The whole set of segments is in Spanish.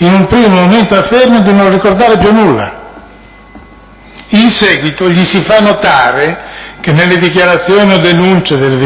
in un primo momento afferma di non ricordare più nulla. In seguito gli si fa notare che nelle dichiarazioni o denunce del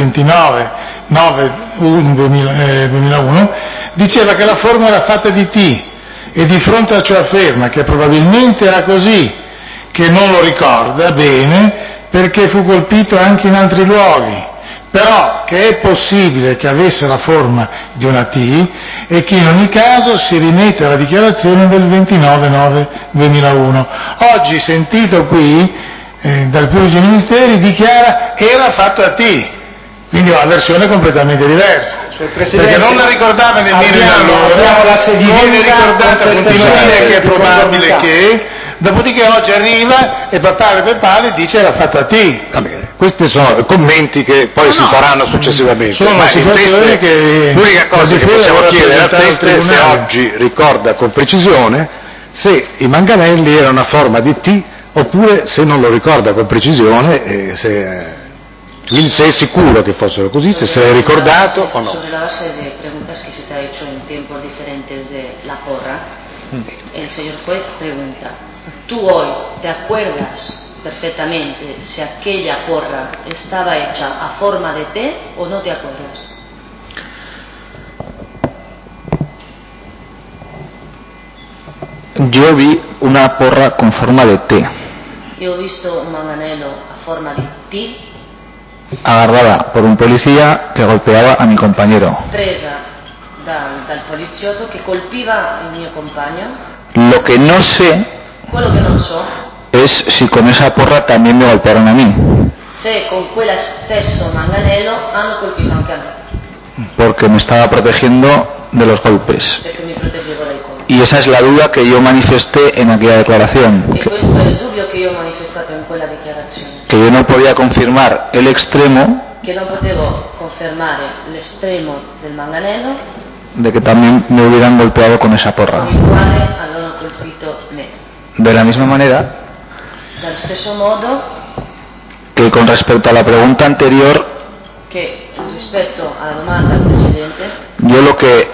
29/9/2001 diceva che la forma era fatta di T e di fronte a ciò afferma che probabilmente era così, che non lo ricorda bene perché fu colpito anche in altri luoghi, però che è possibile che avesse la forma di una T e che in ogni caso si rimette alla dichiarazione del 29/9/2001. Oggi, sentito qui dal pubblico ministeri, dichiara era fatto a T, quindi una versione completamente diversa, perché non la ricordava nemmeno in allora, gli viene ricordata, continua a dire che è probabile che, dopodiché oggi arriva e papale dice era fatto a T. Questi sono commenti che poi si faranno successivamente. Sono situazioni che l'unica cosa che possiamo chiedere al Teste è se oggi ricorda con precisione se i manganelli erano una forma di T oppure se non lo ricorda con precisione, quindi se è sicuro che fossero così, se se l'è ricordato o no. Sobre la base de preguntas que se te ha hecho en tiempos diferentes de la porra, el señor juez pregunta, ¿tú hoy te acuerdas perfectamente si aquella porra estaba hecha a forma de T o no te acuerdas? Yo vi una porra con forma de T. Yo he visto un manganello a forma di T agarrada por un policía que golpeaba a mi compañero. presa dal poliziotto che colpiva il mio compagno. Lo que no sé Quello che non so es si con esa porra también me golpearon a mí, se con quella stesso manganello hanno colpito anche a me, porque me estaba protegiendo de los golpes. perché mi proteggevo dai colpi. Y esa es la duda que yo manifesté en aquella declaración, E questo è il dubbio che io ho manifestato in quella dichiarazione, que yo no podía confirmar el extremo che non potevo confermare l'estremo del manganello de que también me hubieran golpeado con esa porra. con il quale avevano colpito me. De la misma manera Dallo stesso modo que con respecto a la pregunta anterior, che rispetto alla domanda precedente, yo lo que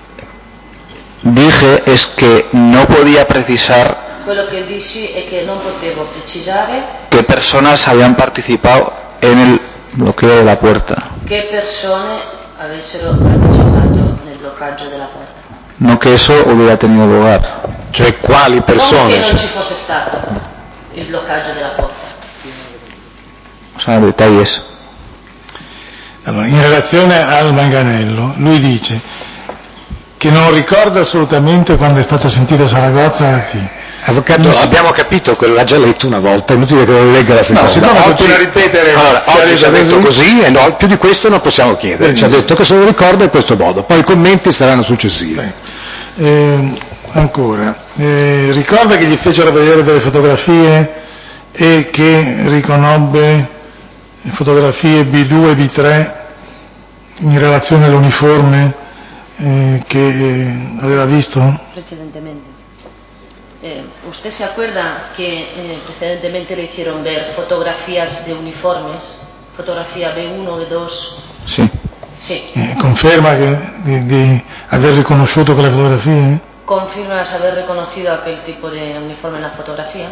dije es que no podía precisar quello che dissi è che non potevo precisare qué personas habían participado en el bloqueo de la puerta. che persone avessero partecipato nel bloccaggio della porta. No que eso hubiera tenido lugar. Cioè quali Non persone? che non ci fosse stato il bloccaggio della porta. O sea, detalles. Allora, in relazione al manganello, lui dice che non ricorda assolutamente quando è stato sentito a Saragozza. Avvocato, abbiamo capito che l'ha già letto una volta, è inutile che lo legga la seconda. No, se no continua a ripetere. Allora, oggi ci ha detto così e no, più di questo non possiamo chiedere. Ci ha detto che se lo ricorda in questo modo, poi i commenti saranno successivi. Ancora, ricorda che gli fecero vedere delle fotografie e che riconobbe fotografie B2 e B3 in relazione all'uniforme che aveva visto? Precedentemente. ¿Usted se acuerda que precedentemente le hicieron ver fotografías de uniformes? Fotografía B1, B2. Sí. Sí. Conferma di aver riconosciuto quelle fotografie? ¿Confirmas haber reconocido aquel tipo de uniforme en la fotografía?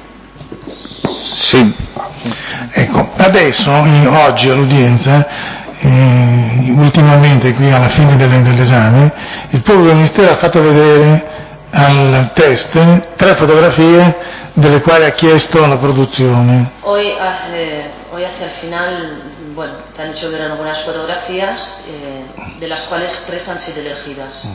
Sì. Ecco, adesso, oggi all'udienza, ultimamente qui alla fine dell'esame, il pubblico ministero ha fatto vedere al test 3 fotografie delle quali ha chiesto la produzione. Hoy hacia el final, bueno, te han hecho ver algunas fotografías de las cuales 3 han sido elegidas.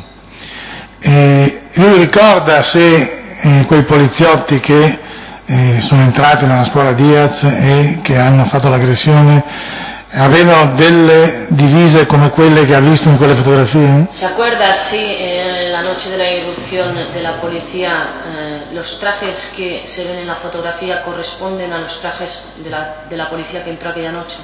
Lui ricorda se quei poliziotti che sono entrati nella scuola Diaz e che hanno fatto l'aggressione avevano delle divise come quelle che ha visto in quelle fotografie? ¿Se acuerda si en la noche de la irrupción de la policía los trajes que se ven en la fotografía corresponden a los trajes de la policía que entró aquella noche?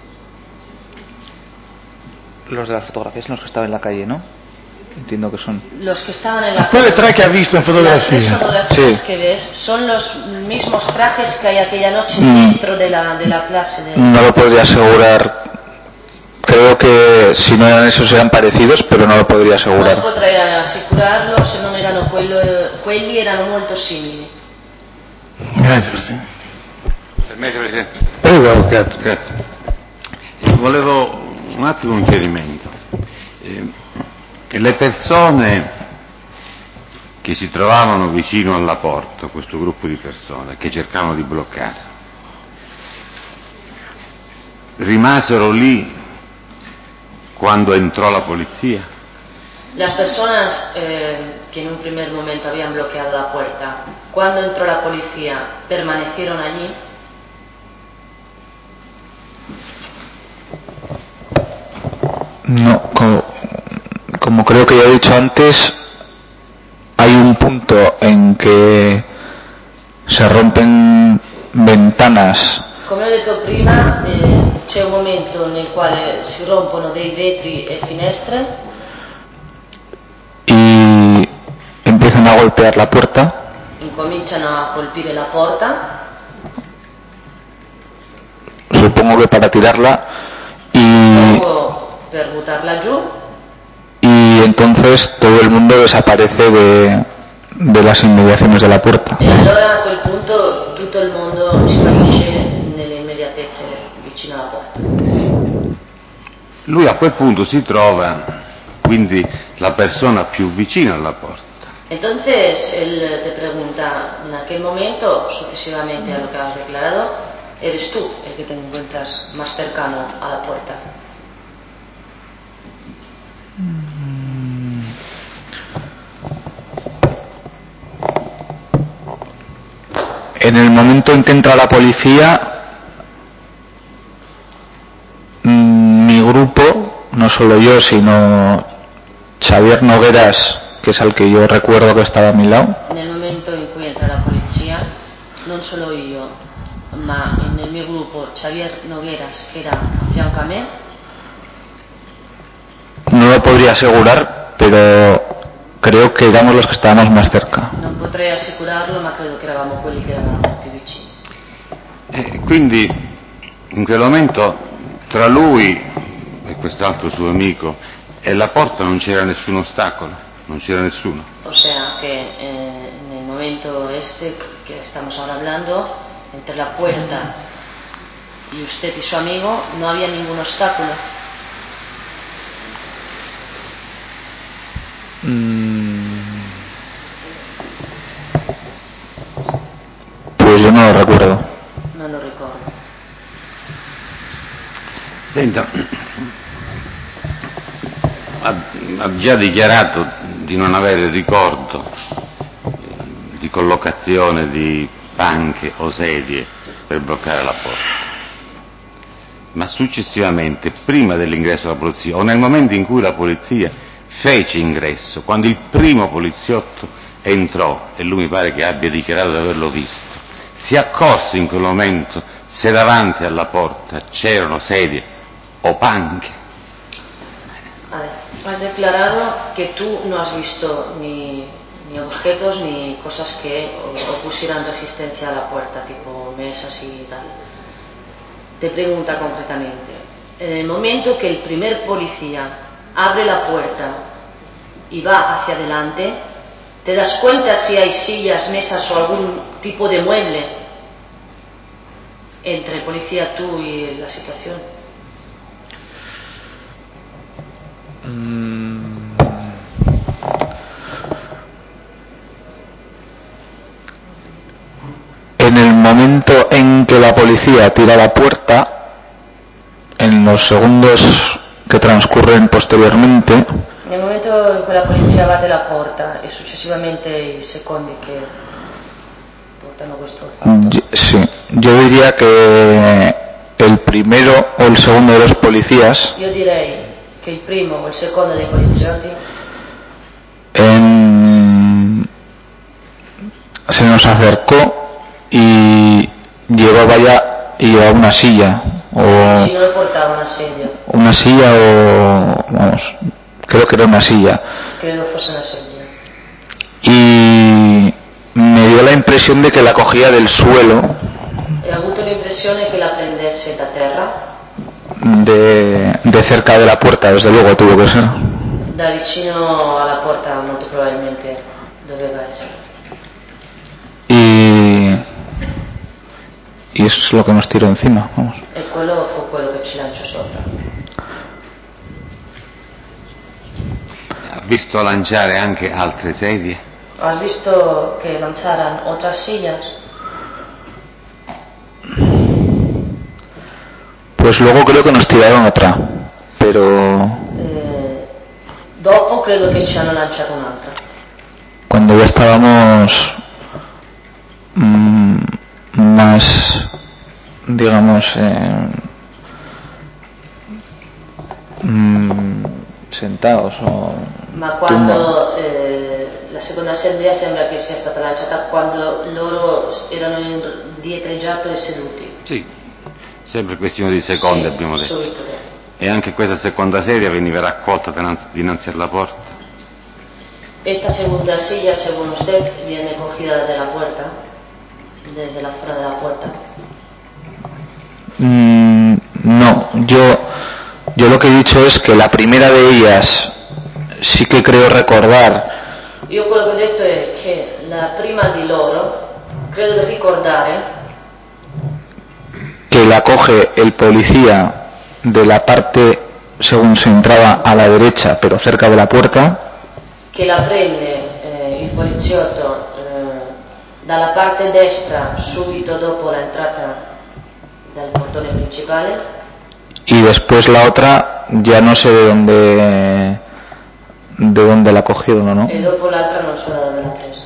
Los de las fotografías son los que estaban en la calle, ¿no? Entiendo que son. Los que estaban en la quelle 3 che ha visto in fotografia. Las 3 fotografías Sí. que ves son los mismos trajes que hay aquella noche dentro de la clase. No lo podría asegurar. Creo creo que si no eran esos eran parecidos, pero no lo podría asegurar. Non potrei assicurarlo se non erano quelli erano molto simili. Grazie Presidente. Permette Presidente? Prego Avvocato. Grazie. Volevo un attimo un chiarimento. Le persone che si trovavano vicino alla porta, questo gruppo di persone che cercavano di bloccare, rimasero lì quando entró la policía? Las personas que en un primer momento habían bloqueado la puerta, cuando entró la policía, ¿permanecieron allí? No, como creo que ya he dicho antes, hay un punto en que se rompen ventanas. Come ho detto prima, c'è un momento nel quale si rompono dei vetri e finestre Y empiezan a golpear la puerta. Incominciano a colpire la porta, Supongo que para tirarla, luego per buttarla giù, y entonces todo el mundo desaparece de las inmediaciones de la puerta. e allora a quel punto tutto il mondo sparisce nelle immediatezze vicino alla porta. Lui a quel punto si trova quindi la persona più vicina alla porta. Entonces él te pregunta, en aquel momento, sucesivamente a lo que has declarado, eres tú el que te encuentras más cercano a la puerta. En el momento en que entra la policía, mi grupo, no solo yo, sino Xavier Nogueras, che è al che io recuerdo che stava a mi lado. Nel momento in cui entra la polizia, non solo io, ma nel mio gruppo Xavier Nogueras, che era a fianco a me. No lo podría asegurar, pero creo que éramos los que estábamos más cerca. Non potrei assicurarlo, ma credo che eravamo quelli che eravamo più vicini. Quindi in quel momento tra lui e quest'altro suo amico e la porta non c'era nessun ostacolo, non c'era nessuno. O sea que en el momento este que estamos ahora hablando, entre la puerta y usted y su amigo, no había ningún obstáculo. Pues yo no lo recuerdo. Non lo ricordo. Senta, ha già dichiarato di non avere ricordo di collocazione di panche o sedie per bloccare la porta, ma successivamente, prima dell'ingresso della polizia o nel momento in cui la polizia fece ingresso, quando il primo poliziotto entrò, e lui mi pare che abbia dichiarato di averlo visto, si accorse in quel momento se davanti alla porta c'erano sedie o panche? Has declarado que tú no has visto ni objetos ni cosas que opusieran resistencia a la puerta, tipo mesas y tal. Te pregunta concretamente, en el momento que el primer policía abre la puerta y va hacia adelante, ¿te das cuenta si hay sillas, mesas o algún tipo de mueble entre el policía, tú y la situación? En el momento en que la policía tira la puerta, en los segundos que transcurren posteriormente, nel momento in cui la polizia batte la porta e successivamente i secondi che portano questo fatto, sí, yo diría que el primero o el segundo de los policías, io direi che il primo o il secondo dei poliziotti se nos acercó y llevaba una silla o si non portava una silla o vamos, creo que era una silla, credo fosse una sedia, y me dio la impresión de que la cogía del suelo, e ho avuto l'impressione che la prendesse da terra, de cerca de la puerta, desde luego tuvo que ser. Da vicino alla porta molto probabilmente doveva essere. Y eso es lo que nos tiró encima, vamos. E quello fu quello che ci lanciò sopra. Ha visto lanciare anche altre sedie? ¿Has visto que lanzaran otras sillas? Pues luego creo que nos tiraron otra, pero Dopo credo che ci hanno lanciato un'altra. Cuando ya estábamos más, digamos, sentados o Ma quando la seconda assemblea sembra che sia stata lanciata quando loro erano indietreggiati e seduti. Sì, sempre questione di secondi, sì, abbiamo detto. Subito. E anche questa seconda sedia veniva raccolta dinanzi alla porta. Esta segunda silla, según usted, viene cogida de la puerta, desde la zona de la puerta. No, yo lo que he dicho es que la primera de ellas sí que creo recordar. Io quello che ho detto è che la prima di loro credo di ricordare que la coge el policía de la parte según se entraba a la derecha pero cerca de la puerta, che la prende il poliziotto dalla parte destra subito dopo l'entrata del portone principale, y después la otra ya no sé de dónde la cogieron o no, e dopo l'altra non so da dove l'ha presa.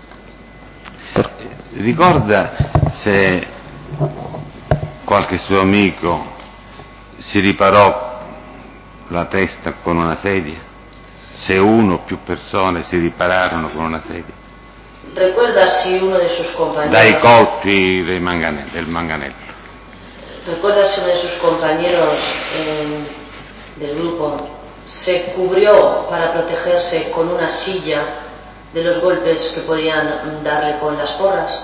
Ricorda se qualche suo amico si riparò la testa con una sedia? Se uno o più persone si ripararono con una sedia? Recuerda si uno de sus compañeros dai colpi del manganello. Recuerda si uno de sus compañeros del grupo se cubrió para protegerse con una silla de los golpes que podían darle con las porras.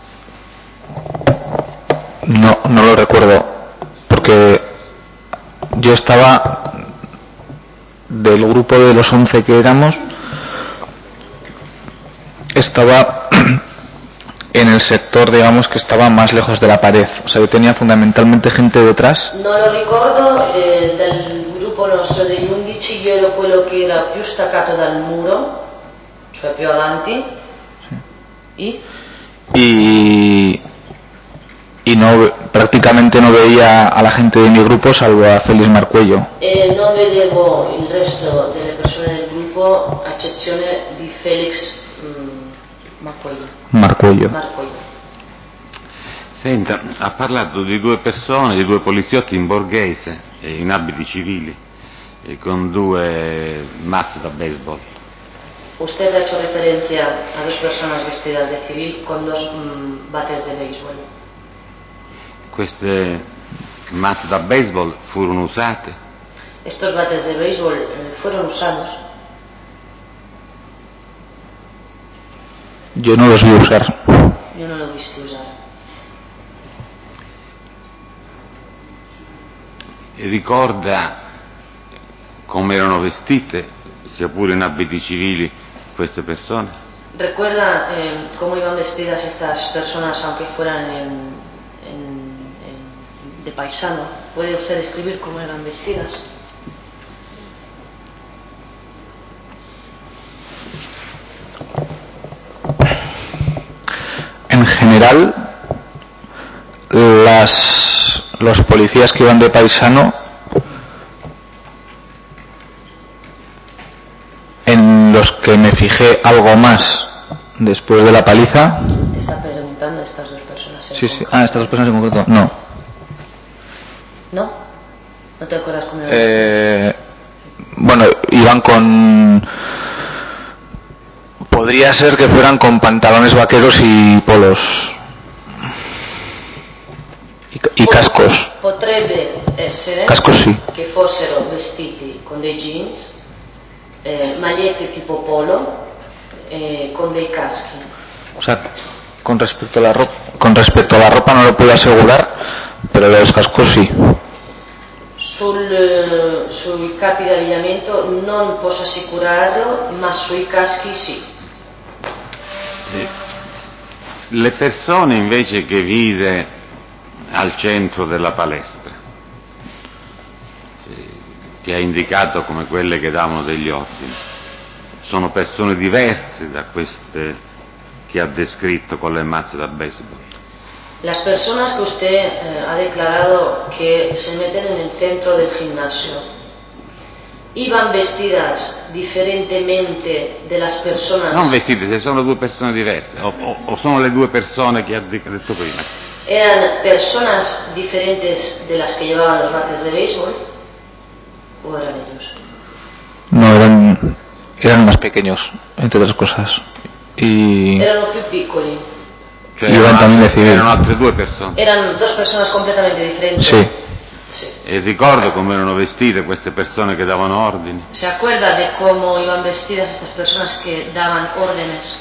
No lo recuerdo, porque yo estaba del grupo de los 11 que éramos, estaba en el sector, digamos, que estaba más lejos de la pared. O sea, yo tenía fundamentalmente gente detrás. Non lo ricordo, del gruppo nostro degli 11 io ero quello che era più staccato dal muro, cioè più avanti. Sí. Y no, prácticamente no veía a la gente de mi grupo salvo a Félix Marcuello. E non vedevo il resto delle persone del gruppo a eccezione di Felix Marcuello. Senta, ha parlato di due persone, di due poliziotti in borghese, in abiti civili, con due mazze da baseball. Usted ha hecho referencia a dos personas vestidas de civil con dos bates de béisbol. Queste mazze da baseball furono usate? Estos bates de béisbol fueron usados. Yo no los vi usar. Yo no lo he visto usar. E ricorda come erano vestite, sia pure in abiti civili, queste persone? ¿Recuerda cómo iban vestidas estas personas aunque fueran de paisano? ¿Puede usted describir cómo eran vestidas? En general, los policías que iban de paisano, en los que me fijé algo más después de la paliza. Te está preguntando estas dos personas. Sí. Estas dos personas en concreto. No. ¿No? ¿No te acuerdas cómo iban vestidas? Bueno, iban con... Podría ser que fueran con pantalones vaqueros y polos. Y cascos. Potrebbe essere cascos, sì. Che fossero vestiti con dei jeans, magliette tipo polo e con dei caschi. O sea, con respecto a la ropa no lo puedo asegurar, pero de los cascos sí. Sui capi d'abbigliamento non posso assicurarlo, ma sui caschi sì. Le persone invece che vide al centro della palestra, che ha indicato come quelle che davano degli ordini, sono persone diverse da queste che ha descritto con le mazze da baseball. Las personas que usted ha declarado que se meten en el centro del gimnasio, ¿iban vestidas diferentemente de las personas? Non vestite, se sono due persone diverse, o sono le due persone che ha detto prima. ¿Eran personas diferentes de las que llevaban los bates de béisbol? ¿O eran ellos? No, eran más pequeños, entre otras cosas. Y erano più piccoli. Cioè erano altre due persone. Erano dos personas completamente differenti. Sì. Sì. E ricordo come erano vestite queste persone che davano ordini. ¿Se acuerda de cómo iban vestidas estas personas que daban órdenes?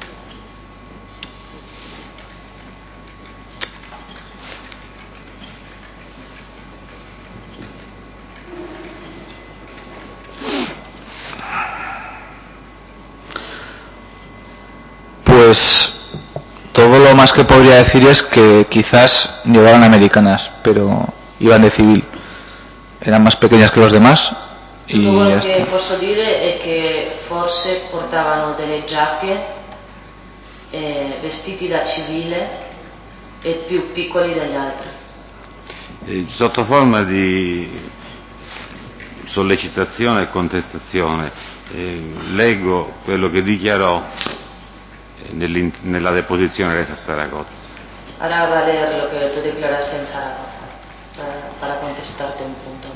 Pues todo lo más que podría decir es que quizás llevaban americanas, pero iban de civil. Eran más pequeñas que los demás y tutto quello ya che está. posso dire è che forse portavano delle giacche, vestiti da civile e più piccoli degli altri. Sotto forma di sollecitazione e contestazione, leggo quello che dichiarò nella deposizione resa a Saragozza. Ahora va a leer lo que tú declaraste en Zaragoza para contestarte un punto.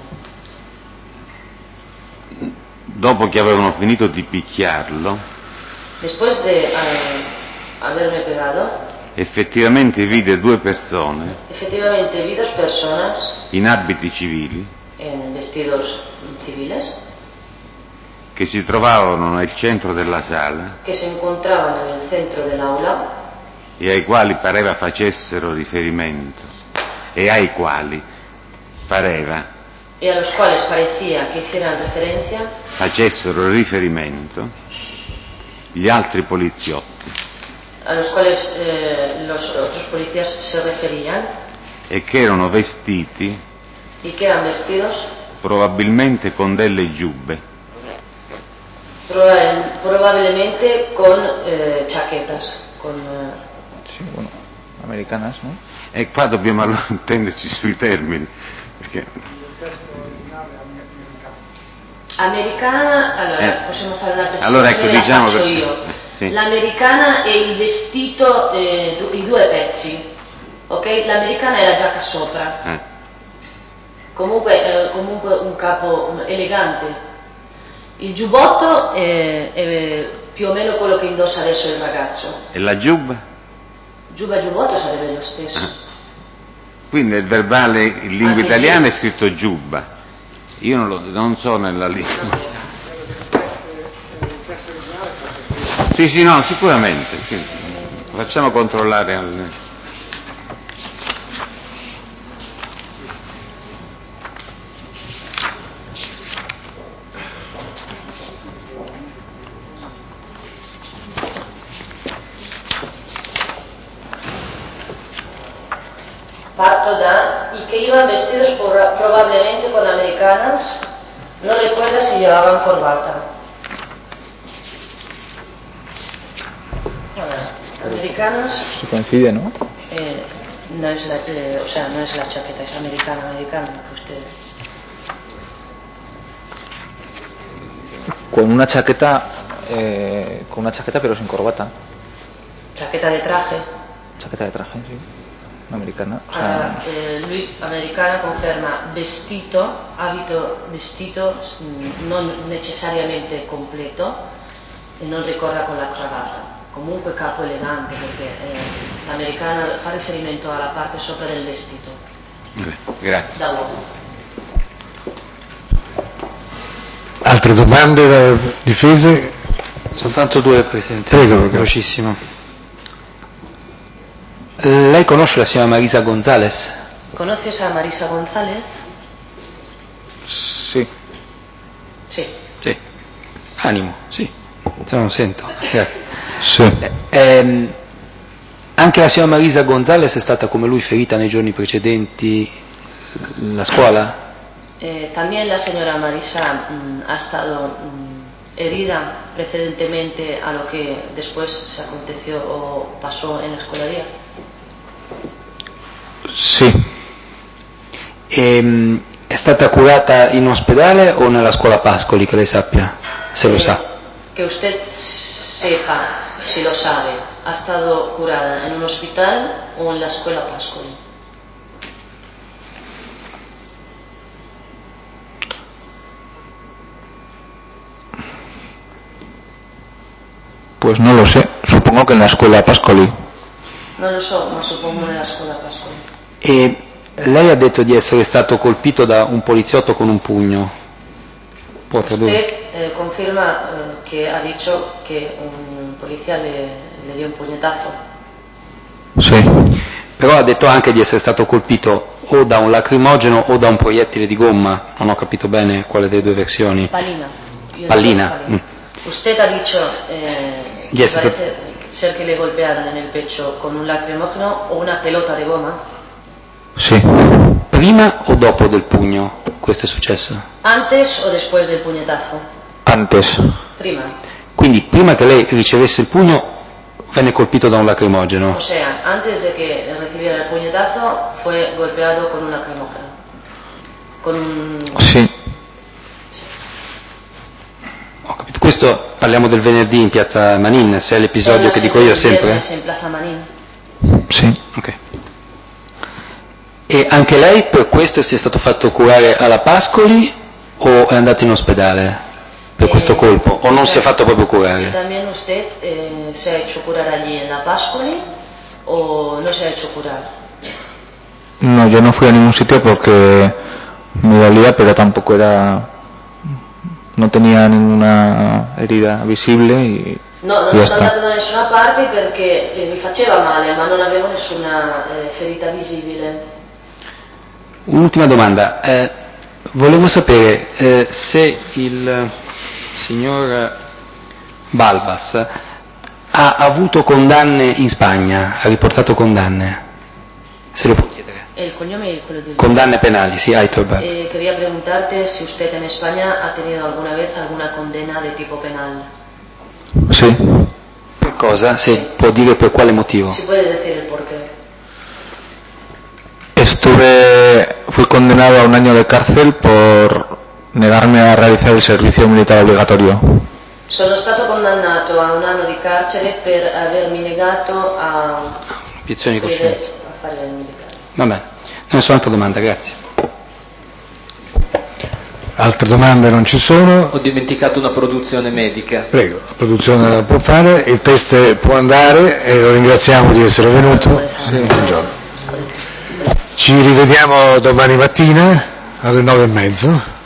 Dopo che avevano finito di picchiarlo, Después de haberme pegado, effettivamente vide due persone efectivamente vi dos personas in abiti civili en vestidos civiles che si trovavano nel centro della sala que se encontraban en el centro del aula e ai quali pareva facessero riferimento e ai quali pareva y a los cuales parecía que hicieran referencia facessero riferimento gli altri poliziotti a los cuales los otros policías se referían e che erano vestiti y que eran vestidos probabilmente con delle giubbe probablemente con chaquetas, con Sí, bueno, americanas, ¿no? e qua dobbiamo allora intenderci sui termini perché americana. Allora possiamo fare una precisazione, allora ecco, diciamo la faccio perché, io. sì. L'americana è il vestito, i due pezzi, ok? L'americana è la giacca sopra, comunque un capo elegante. Il giubbotto è più o meno quello che indossa adesso il ragazzo. E la giubba? Giubba e giubbotto sarebbe lo stesso. Qui nel verbale in lingua Anche italiana è jeans. scritto giubba, io non so nella lingua. Sì, no, sicuramente, sì. Facciamo controllare Parto da y que iban vestidos probablemente con americanas, no recuerda si llevaban corbata. Americanas. Se coincide, ¿no? No es no es la chaqueta, es americana que usted. Con una chaqueta pero sin corbata. Chaqueta de traje. Chaqueta de traje, sí. Americana. O Allora, sea, lui americana conferma abito vestito, non necessariamente completo e non ricorda con la cravatta. Comunque capo elegante perché l'americana fa riferimento alla parte sopra del vestito. Grazie. Da uomo. Altre domande da difese? Soltanto due, Presidente. Prego. Velocissimo. Lei conosce la signora Marisa González? ¿Conoces a Marisa González? Sì. Sì. Sì. Animo, sì. Se non sento. Grazie. Sì. Anche la signora Marisa Gonzalez è stata come lui ferita nei giorni precedenti la scuola? También la señora Marisa ha estado herida precedentemente a lo que después se aconteció o pasó en la escolaría. Sì. È stata curata in ospedale o nella scuola Pascoli, che lei sappia, se lo sa? Que usted sepa, si lo sabe, ¿ha estado curada en un hospital o en la escuela Pascoli? Pues no lo sé, supongo que en la escuela Pascoli. Non lo so, ma suppongo nella scuola Pascoli. E lei ha detto di essere stato colpito da un poliziotto con un pugno. Può tradurre? Usted confirma que ha dicho que un policía le dio un puñetazo. Sì. Però ha detto anche di essere stato colpito o da un lacrimogeno o da un proiettile di gomma. Non ho capito bene quale delle due versioni. Pallina. Usted ha dicho que parece ser que le golpearon en el pecho con un lacrimógeno o una pelota de goma. Sì. Prima o dopo del pugno questo è successo? ¿Antes o después del puñetazo? Antes. Prima. Quindi prima che lei ricevesse il pugno venne colpito da un lacrimogeno. O sea, antes de que recibiera el puñetazo fue golpeado con un lacrimógeno. Con un... Sì. Ho capito. Questo parliamo del venerdì in piazza Manin, se è l'episodio che dico io sempre? In Plaza Manin. Sì. Ok. E anche lei per questo si è stato fatto curare alla Pascoli o è andato in ospedale per questo colpo o non si è fatto proprio curare? También usted se ha hecho curar allí en la Pascoli o no se ha hecho curar. No, yo no fui a ningún sitio porque me dolía, pero tampoco no tenía ninguna herida visible y no ya sono está. andato da nessuna parte perché mi faceva male, ma non avevo nessuna ferita visibile. Un'ultima domanda, volevo sapere se il signor Balbas ha avuto condanne in Spagna, ha riportato condanne, se lo può chiedere. El cognome è quello del... Condanne penali, sì, Aitor Balbas. Quería preguntarte si usted en España ha tenido alguna vez alguna condena de tipo penal. Sí. Per cosa? Se può dire per quale motivo? Si puede decir el porqué. Fui condenado a 1 año de cárcel por negarme a realizar il servizio militare obbligatorio. Sono stato condannato a 1 anno di carcere per avermi negato a Obiezione di coscienza. a fare il militare. Va bene, non so altra domanda, grazie. Altre domande non ci sono. Ho dimenticato una produzione medica. Prego, la produzione la può fare, il test può andare e lo ringraziamo di essere venuto. Buongiorno. Ci rivediamo domani mattina alle 9:30.